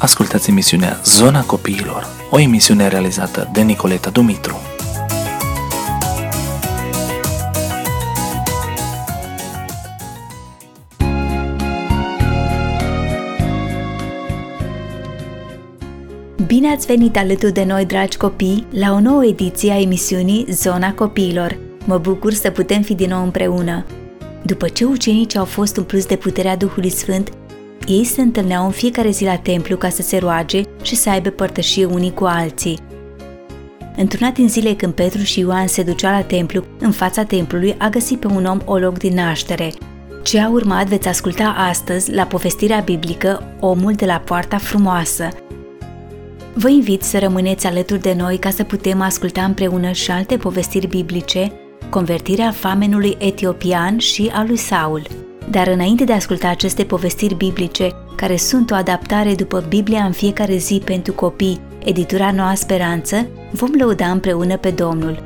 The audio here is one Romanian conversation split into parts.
Ascultați emisiunea Zona Copiilor, o emisiune realizată de Nicoleta Dumitru. Bine ați venit alături de noi, dragi copii, la o nouă ediție a emisiunii Zona Copiilor. Mă bucur să putem fi din nou împreună. După ce ucenicii au fost umpluți de puterea Duhului Sfânt, ei se întâlneau în fiecare zi la templu ca să se roage și să aibă părtășie unii cu alții. Într-una din zile când Petru și Ioan se duceau la templu, în fața templului a găsit pe un om o loc din naștere. Ce a urmat veți asculta astăzi la povestirea biblică Omul de la Poarta Frumoasă. Vă invit să rămâneți alături de noi ca să putem asculta împreună și alte povestiri biblice, convertirea famenului etiopian și a lui Saul. Dar înainte de a asculta aceste povestiri biblice, care sunt o adaptare după Biblia în fiecare zi pentru copii, editura Noua Speranță, vom lăuda împreună pe Domnul.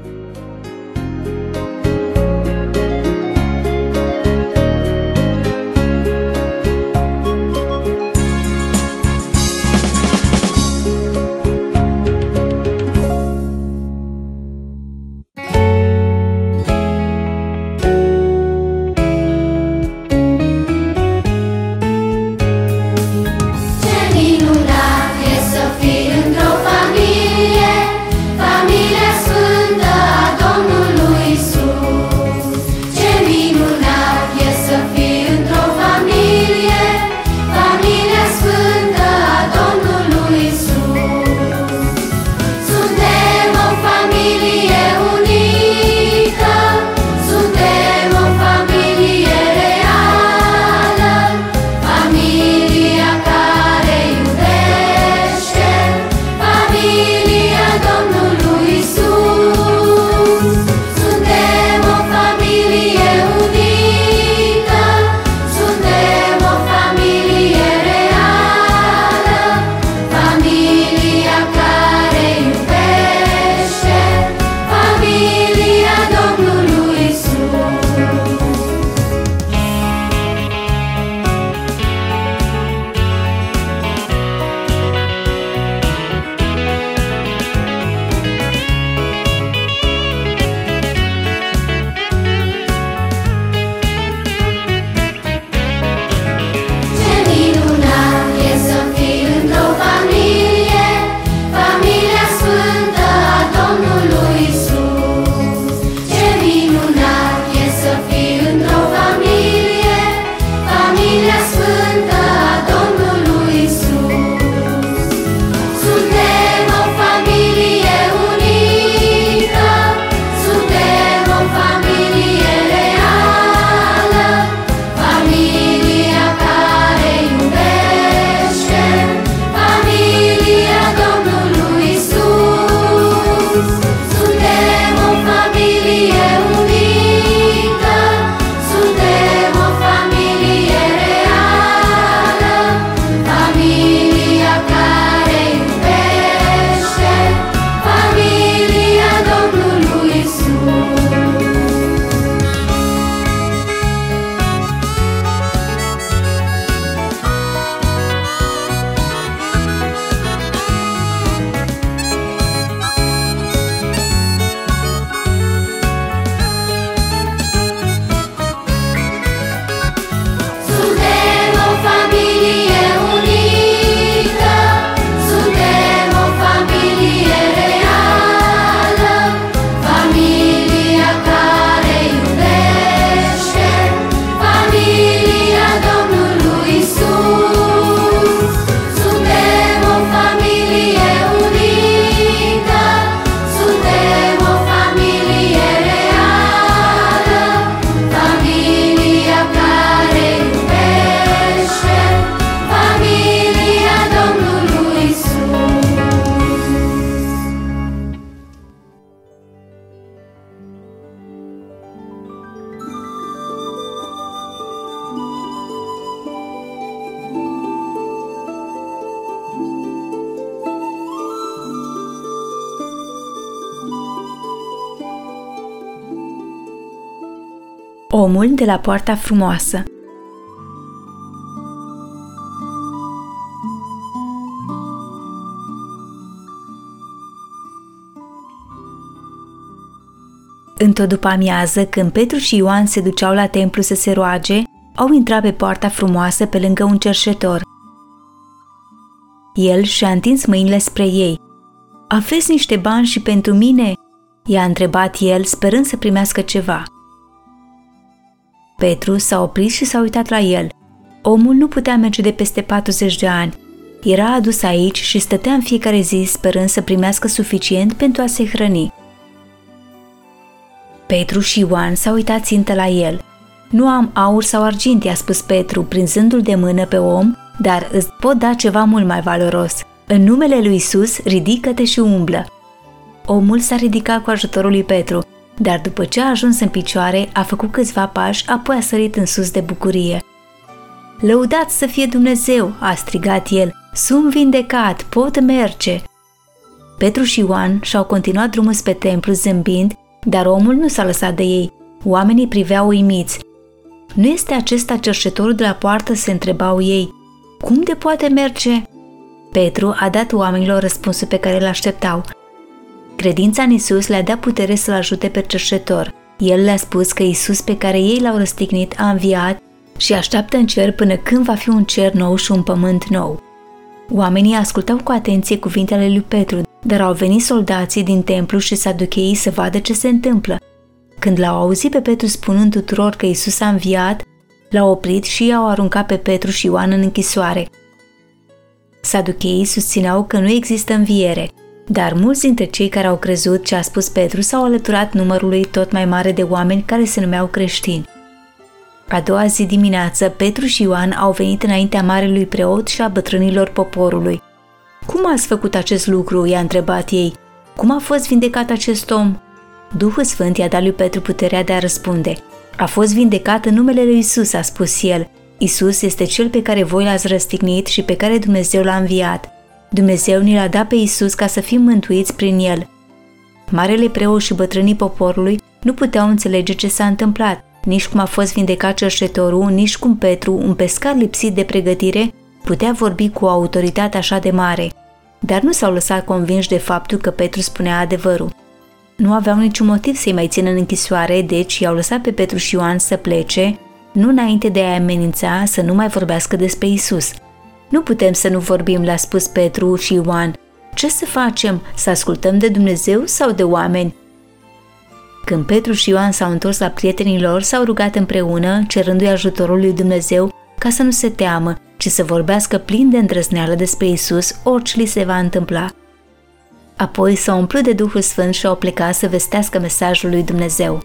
Omul de la Poarta Frumoasă. Într-o după-amiază, când Petru și Ioan se duceau la templu să se roage, au intrat pe poarta frumoasă pe lângă un cerșetor. El și-a întins mâinile spre ei. Aveți niște bani și pentru mine?" i-a întrebat el, sperând să primească ceva. Petru s-a oprit și s-a uitat la el. Omul nu putea merge de peste 40 de ani. Era adus aici și stătea în fiecare zi sperând să primească suficient pentru a se hrăni. Petru și Ioan s-au uitat țintă la el. Nu am aur sau argint, i-a spus Petru, prinzându-l de mână pe om, dar îți pot da ceva mult mai valoros. În numele lui Isus, ridică-te și umblă. Omul s-a ridicat cu ajutorul lui Petru, dar după ce a ajuns în picioare, a făcut câțiva pași, apoi a sărit în sus de bucurie. Lăudat să fie Dumnezeu, a strigat el, sunt vindecat, pot merge. Petru și Ioan și-au continuat drumul spre templu zâmbind, dar omul nu s-a lăsat de ei. Oamenii priveau uimiți. Nu este acesta cerșetorul de la poartă, se întrebau ei. Cum de poate merge? Petru a dat oamenilor răspunsul pe care îl așteptau. Credința în Isus le-a dat putere să-l ajute pe cerșetor. El le-a spus că Isus pe care ei l-au răstignit a înviat și așteaptă în cer până când va fi un cer nou și un pământ nou. Oamenii ascultau cu atenție cuvintele lui Petru, dar au venit soldații din templu și saducheii să vadă ce se întâmplă. Când l-au auzit pe Petru spunând tuturor că Isus a înviat, l-au oprit și i-au aruncat pe Petru și Ioan în închisoare. Saducheii susțineau că nu există înviere, dar mulți dintre cei care au crezut ce a spus Petru s-au alăturat numărului tot mai mare de oameni care se numeau creștini. A doua zi dimineață, Petru și Ioan au venit înaintea marelui preot și a bătrânilor poporului. Cum ați făcut acest lucru?" i-a întrebat ei. Cum a fost vindecat acest om?" Duhul Sfânt i-a dat lui Petru puterea de a răspunde. A fost vindecat în numele lui Isus, a spus el. Isus este cel pe care voi l-ați răstignit și pe care Dumnezeu l-a înviat. Dumnezeu ni l-a dat pe Isus ca să fim mântuiți prin el. Marele preot și bătrânii poporului nu puteau înțelege ce s-a întâmplat, nici cum a fost vindecat cerșetorul, nici cum Petru, un pescar lipsit de pregătire, putea vorbi cu o autoritate așa de mare. Dar nu s-au lăsat convinși de faptul că Petru spunea adevărul. Nu aveau niciun motiv să-i mai țină în închisoare, deci i-au lăsat pe Petru și Ioan să plece, nu înainte de a-i amenința să nu mai vorbească despre Isus. Nu putem să nu vorbim, le-a spus Petru și Ioan. Ce să facem? Să ascultăm de Dumnezeu sau de oameni? Când Petru și Ioan s-au întors la prietenii lor, s-au rugat împreună, cerându-i ajutorul lui Dumnezeu ca să nu se teamă, ci să vorbească plin de îndrăzneală despre Isus, orice li se va întâmpla. Apoi s-au umplut de Duhul Sfânt și au plecat să vestească mesajul lui Dumnezeu.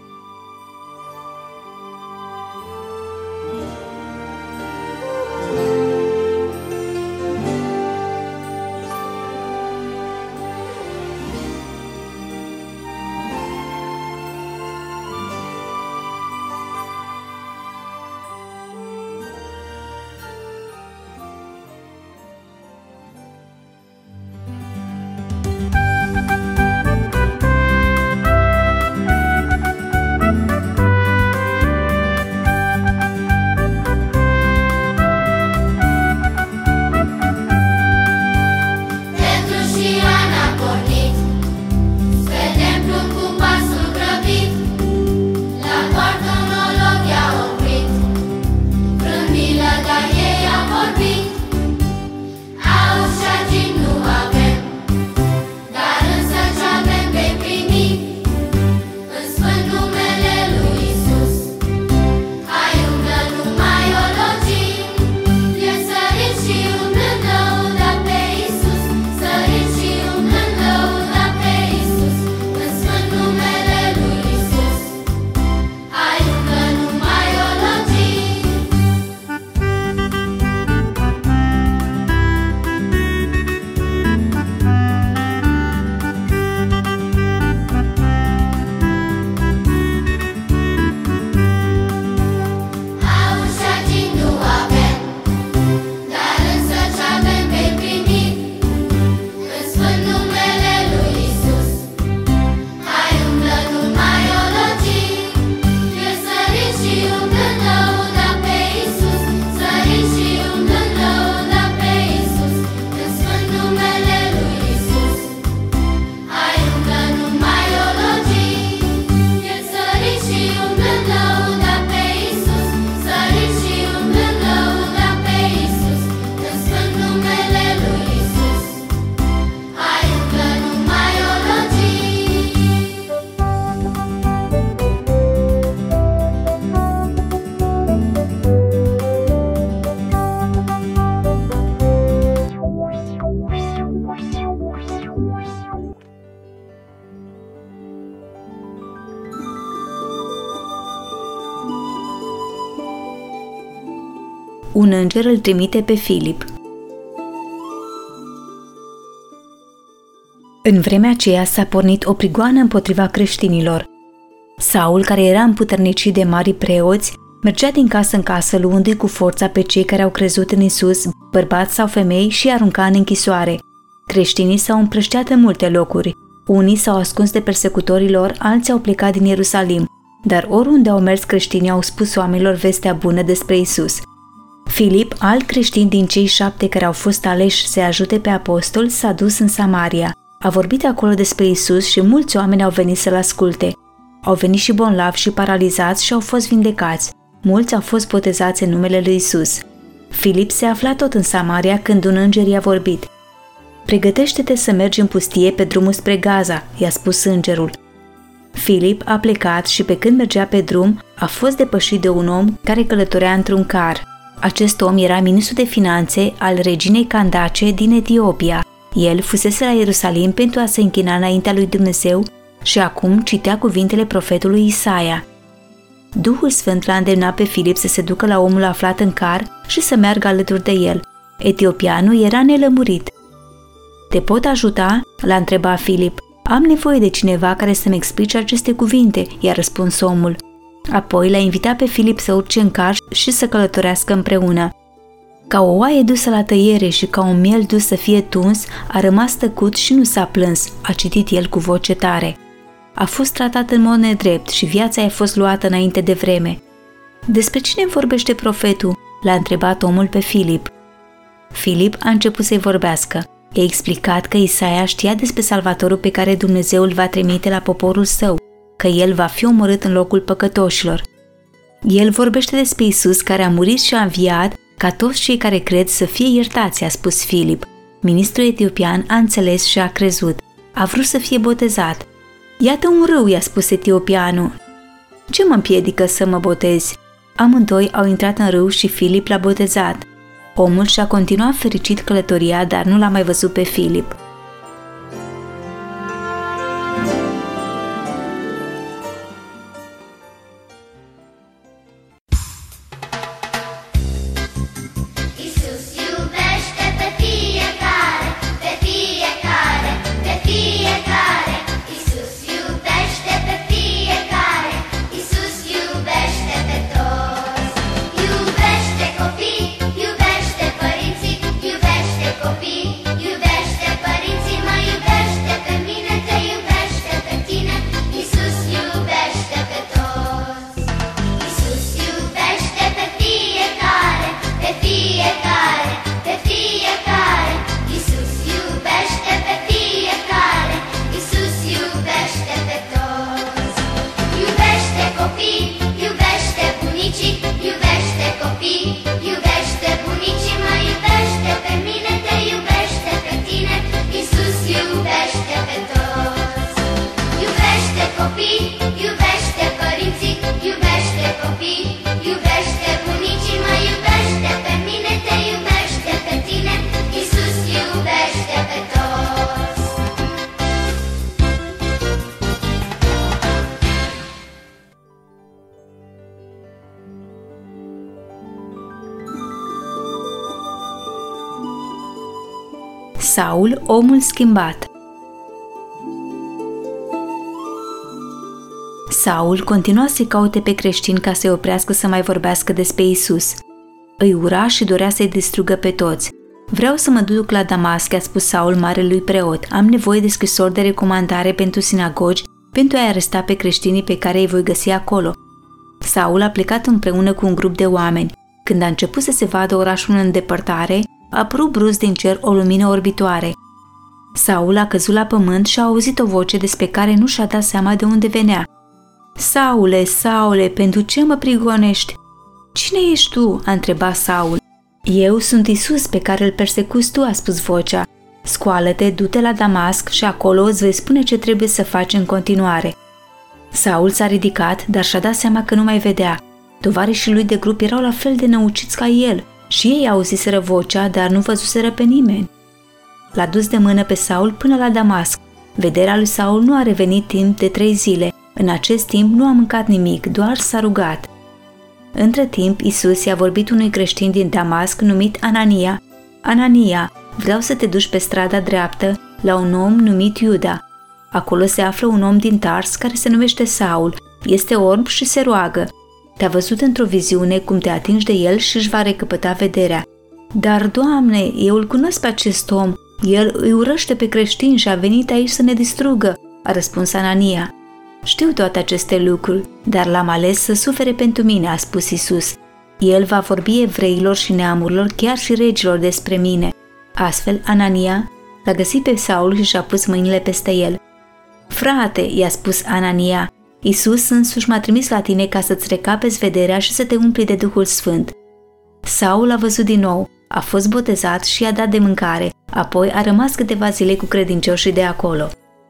Un înger îl trimite pe Filip. În vremea aceea s-a pornit o prigoană împotriva creștinilor. Saul, care era împuternicit de mari preoți, mergea din casă în casă luându-i cu forța pe cei care au crezut în Isus, bărbați sau femei, și arunca în închisoare. Creștinii s-au împrăștiat în multe locuri. Unii s-au ascuns de persecutorii lor, alții au plecat din Ierusalim, dar oriunde au mers creștinii au spus oamenilor vestea bună despre Isus. Filip, alt creștin din cei 7 care au fost aleși să ajute pe apostol, s-a dus în Samaria. A vorbit acolo despre Isus și mulți oameni au venit să-l asculte. Au venit și bolnavi și paralizați și au fost vindecați. Mulți au fost botezați în numele lui Isus. Filip se afla tot în Samaria când un înger i-a vorbit. Pregătește-te să mergi în pustie pe drumul spre Gaza, i-a spus îngerul. Filip a plecat și pe când mergea pe drum, a fost depășit de un om care călătorea într-un car. Acest om era ministru de finanțe al reginei Candace din Etiopia. El fusese la Ierusalim pentru a se închina înaintea lui Dumnezeu și acum citea cuvintele profetului Isaia. Duhul Sfânt l-a îndemnat pe Filip să se ducă la omul aflat în car și să meargă alături de el. Etiopianul era nelămurit. Te pot ajuta?" l-a întrebat Filip. Am nevoie de cineva care să-mi explice aceste cuvinte," i-a răspuns omul. Apoi l-a invitat pe Filip să urce în car și să călătorească împreună. Ca o oaie dusă la tăiere și ca un miel dus să fie tuns, a rămas tăcut și nu s-a plâns, a citit el cu voce tare. A fost tratat în mod nedrept și viața i-a fost luată înainte de vreme. Despre cine vorbește profetul? L-a întrebat omul pe Filip. Filip a început să-i vorbească. I-a explicat că Isaia știa despre Salvatorul pe care Dumnezeu îl va trimite la poporul său, că el va fi omorât în locul păcătoșilor. El vorbește despre Isus care a murit și a înviat ca toți cei care cred să fie iertați, a spus Filip. Ministrul etiopian a înțeles și a crezut. A vrut să fie botezat. Iată un râu, i-a spus etiopianul. Ce mă împiedică să mă botezi? Amândoi au intrat în râu și Filip l-a botezat. Omul și-a continuat fericit călătoria, dar nu l-a mai văzut pe Filip. Saul, omul schimbat. Saul continua să-i caute pe creștini ca să-i oprească să mai vorbească despre Isus. Îi ura și dorea să-i distrugă pe toți. Vreau să mă duc la Damasc, a spus Saul marelui preot. Am nevoie de scrisori de recomandare pentru sinagogi, pentru a-i aresta pe creștinii pe care îi voi găsi acolo. Saul a plecat împreună cu un grup de oameni. Când a început să se vadă orașul în îndepărtare, a apărut brusc din cer o lumină orbitoare. Saul a căzut la pământ și a auzit o voce despre care nu și-a dat seama de unde venea. Saule, Saule, pentru ce mă prigonești? Cine ești tu? A întrebat Saul. Eu sunt Isus pe care îl persecuți tu, a spus vocea. Scoală-te, du-te la Damasc și acolo îți vei spune ce trebuie să faci în continuare. Saul s-a ridicat, dar și-a dat seama că nu mai vedea. Tovarășii lui de grup erau la fel de năuciți ca el și ei auziseră vocea, dar nu văzuseră pe nimeni. L-a dus de mână pe Saul până la Damasc. Vederea lui Saul nu a revenit timp de 3 zile. În acest timp nu a mâncat nimic, doar s-a rugat. Între timp, Isus i-a vorbit unui creștin din Damasc numit Anania. Anania, vreau să te duci pe strada dreaptă la un om numit Iuda. Acolo se află un om din Tars care se numește Saul. Este orb și se roagă. Te-a văzut într-o viziune cum te atingi de el și își va recăpăta vederea. Dar, Doamne, eu îl cunosc pe acest om. El îi urăște pe creștini și a venit aici să ne distrugă, a răspuns Anania. Știu toate aceste lucruri, dar l-am ales să sufere pentru mine, a spus Isus. El va vorbi evreilor și neamurilor, chiar și regilor despre mine. Astfel, Anania l-a găsit pe Saul și și-a pus mâinile peste el. Frate, i-a spus Anania, Isus însuși m-a trimis la tine ca să-ți recapezi vederea și să te umpli de Duhul Sfânt. Saul a văzut din nou, a fost botezat și i-a dat de mâncare, apoi a rămas câteva zile cu credincioșii de acolo.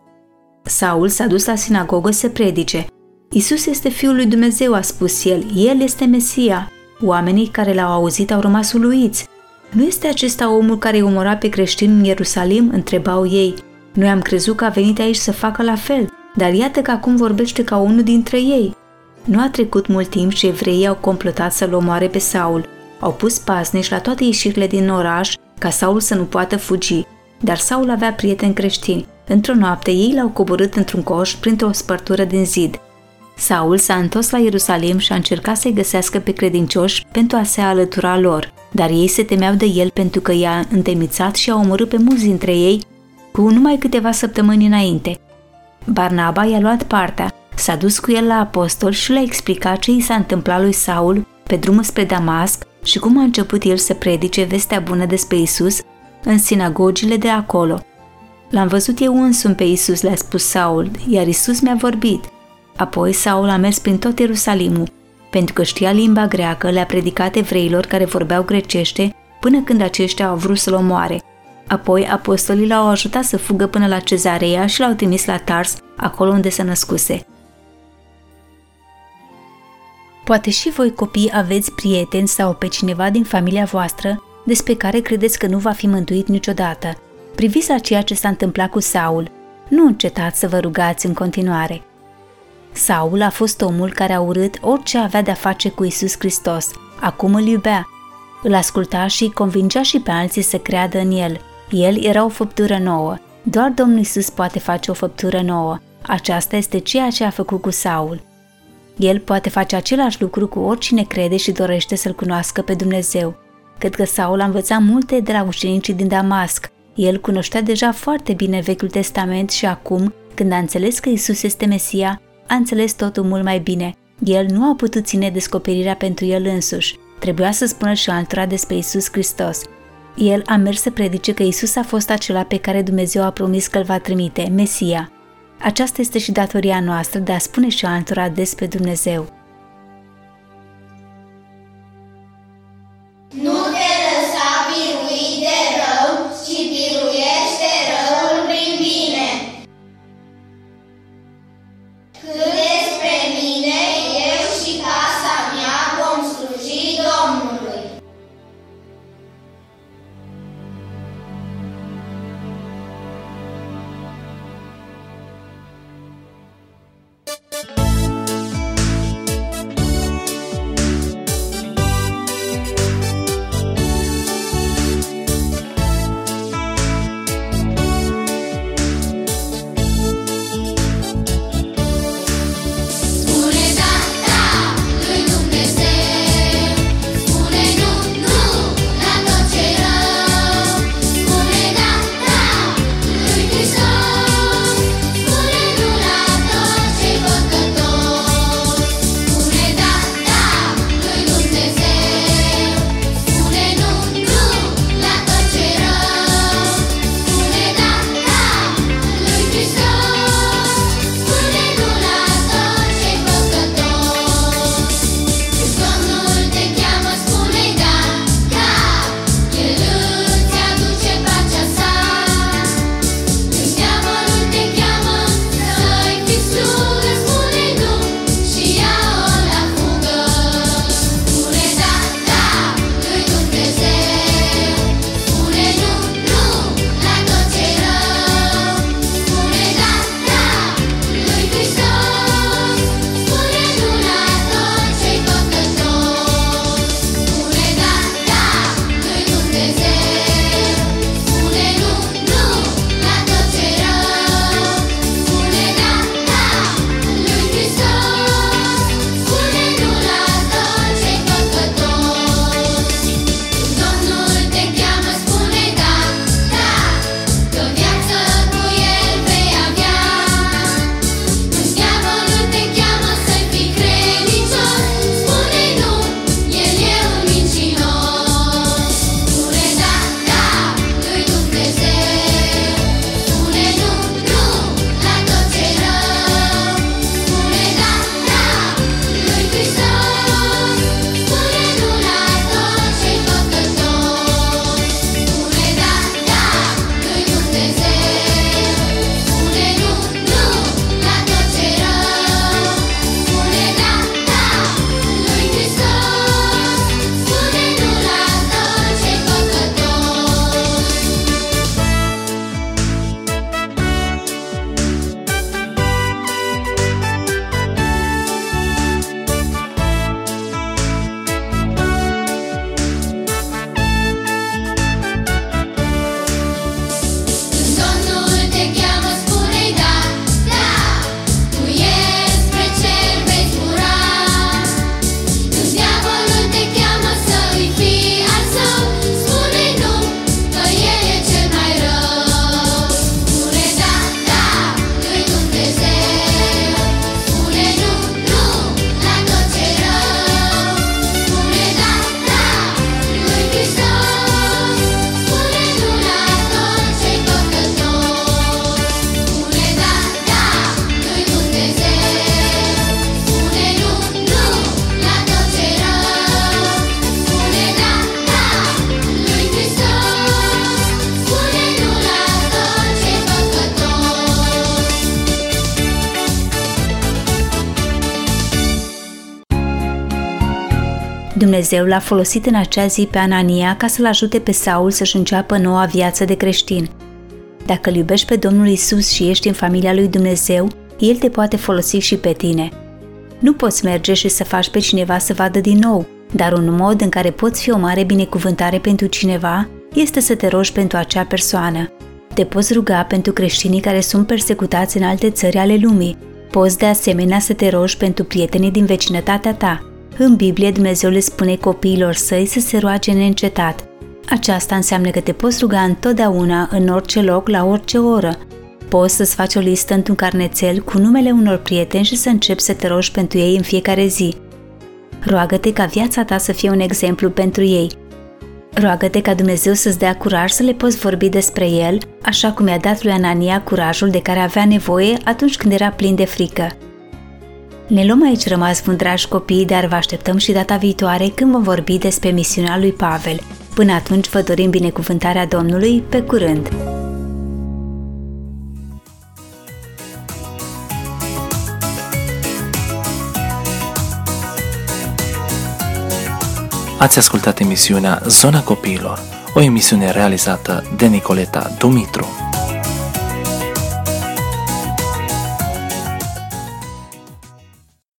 Saul s-a dus la sinagogă să predice. Isus este Fiul lui Dumnezeu, a spus el, El este Mesia. Oamenii care l-au auzit au rămas uluiți. Nu este acesta omul care îi omora pe creștini în Ierusalim? Întrebau ei. Noi am crezut că a venit aici să facă la fel, dar iată că acum vorbește ca unul dintre ei. Nu a trecut mult timp și evreii au complotat să-l omoare pe Saul. Au pus paznici la toate ieșirile din oraș ca Saul să nu poată fugi, dar Saul avea prieteni creștini. Într-o noapte ei l-au coborât într-un coș printr-o spărtură din zid. Saul s-a întors la Ierusalim și a încercat să-i găsească pe credincioși pentru a se alătura lor, dar ei se temeau de el pentru că i-a întemnițat și a omorât pe mulți dintre ei cu numai câteva săptămâni înainte. Barnaba i-a luat partea, s-a dus cu el la apostol și le-a explicat ce i s-a întâmplat lui Saul pe drumul spre Damasc și cum a început el să predice vestea bună despre Isus în sinagogile de acolo. L-am văzut eu însumi pe Isus, le-a spus Saul, iar Isus mi-a vorbit. Apoi Saul a mers prin tot Ierusalimul. Pentru că știa limba greacă, le-a predicat evreilor care vorbeau grecește până când aceștia au vrut să-l omoare. Apoi apostolii l-au ajutat să fugă până la Cezarea și l-au trimis la Tars, acolo unde se născuse. Poate și voi, copii, aveți prieteni sau pe cineva din familia voastră despre care credeți că nu va fi mântuit niciodată. Priviți la ceea ce s-a întâmplat cu Saul. Nu încetați să vă rugați în continuare. Saul a fost omul care a urât orice avea de-a face cu Isus Hristos. Acum îl iubea. Îl asculta și îi convingea și pe alții să creadă în el. El era o făptură nouă. Doar Domnul Isus poate face o făptură nouă. Aceasta este ceea ce a făcut cu Saul. El poate face același lucru cu oricine crede și dorește să-L cunoască pe Dumnezeu. Cred că Saul a învățat multe de la ucenicii din Damasc. El cunoștea deja foarte bine Vechiul Testament și acum, când a înțeles că Isus este Mesia, a înțeles totul mult mai bine. El nu a putut ține descoperirea pentru el însuși. Trebuia să spună și altora despre Isus Hristos. El a mers să predice că Isus a fost acela pe care Dumnezeu a promis că îl va trimite, Mesia. Aceasta este și datoria noastră de a spune și altora despre Dumnezeu. Nu te lăsa biruit de rău, ci biruiește răul prin bine. Cât despre mine, eu și casa mea vom sluji Domnului. Dumnezeu l-a folosit în acea zi pe Anania ca să-l ajute pe Saul să-și înceapă noua viață de creștin. Dacă îl iubești pe Domnul Iisus și ești în familia lui Dumnezeu, El te poate folosi și pe tine. Nu poți merge și să faci pe cineva să vadă din nou, dar un mod în care poți fi o mare binecuvântare pentru cineva este să te rogi pentru acea persoană. Te poți ruga pentru creștinii care sunt persecutați în alte țări ale lumii. Poți de asemenea să te rogi pentru prietenii din vecinătatea ta. În Biblie, Dumnezeu le spune copiilor săi să se roage neîncetat. Aceasta înseamnă că te poți ruga întotdeauna, în orice loc, la orice oră. Poți să-ți faci o listă într-un carnețel cu numele unor prieteni și să începi să te rogi pentru ei în fiecare zi. Roagă-te ca viața ta să fie un exemplu pentru ei. Roagă-te ca Dumnezeu să-ți dea curaj să le poți vorbi despre El, așa cum i-a dat lui Anania curajul de care avea nevoie atunci când era plin de frică. Ne luăm aici rămas bun, dragi copii, dar vă așteptăm și data viitoare când vom vorbi despre misiunea lui Pavel. Până atunci vă dorim binecuvântarea Domnului, pe curând! Ați ascultat emisiunea Zona Copiilor, o emisiune realizată de Nicoleta Dumitru.